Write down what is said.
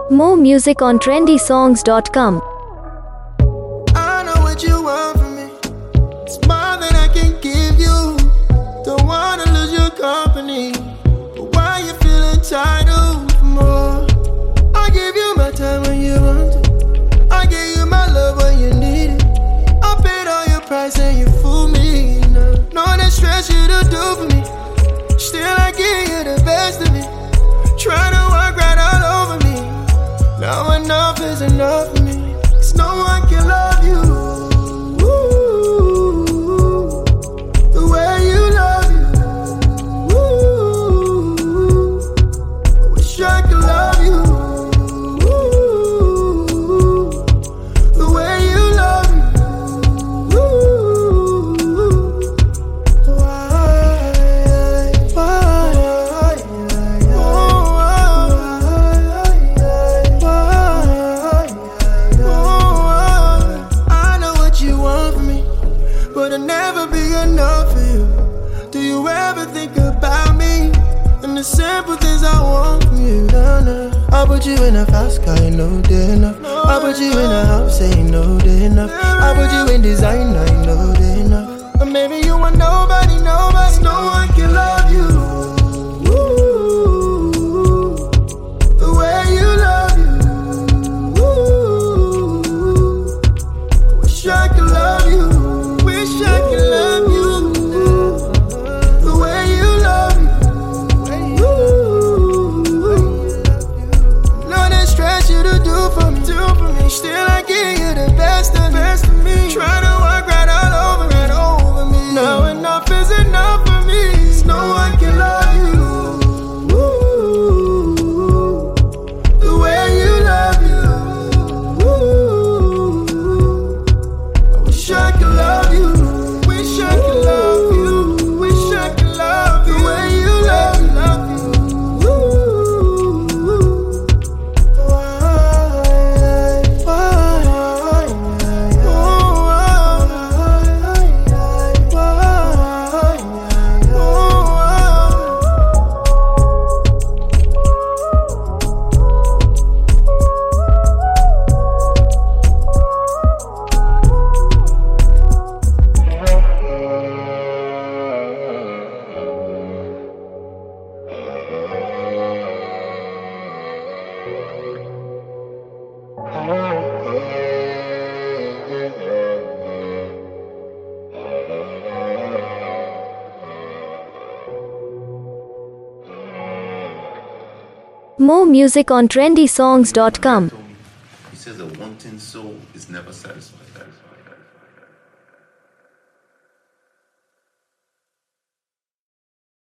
More music on trendysongs.com. I know what you want from me. It's more than I can give you. Don't wanna lose your company, but why you feel entitled for more? I give you my time when you want it. I give you my love when you need it. I paid all your price and you fool me. No that stress you to do for me. Still I give you the best of me. Trying to work right all over me. Now enough is enough for me. 'Cause no one can love you the way you love you. I wish I could love you the way you love you. I know what you want from me, but I'll never be enough for you. Do you ever think about me and the simple things I want from you? Nah. I put you in a fast car, you know they enough. I put you in a house, say you know they enough. I put you in designer, you know they enough. But maybe you want nobody. No one can love you the way you love you. I wish I could love you. Wish I could love you the way you love you. Know that stress you to do for me. Still I give you the best of me. Try to work right all over me. Now enough is enough for me. 'Cause no one can love you the way you love you. I wish I could love you. Wish I could love you. Wish I could love you the way you love you. More music on trendysongs.com. He says a wanting soul is never satisfied.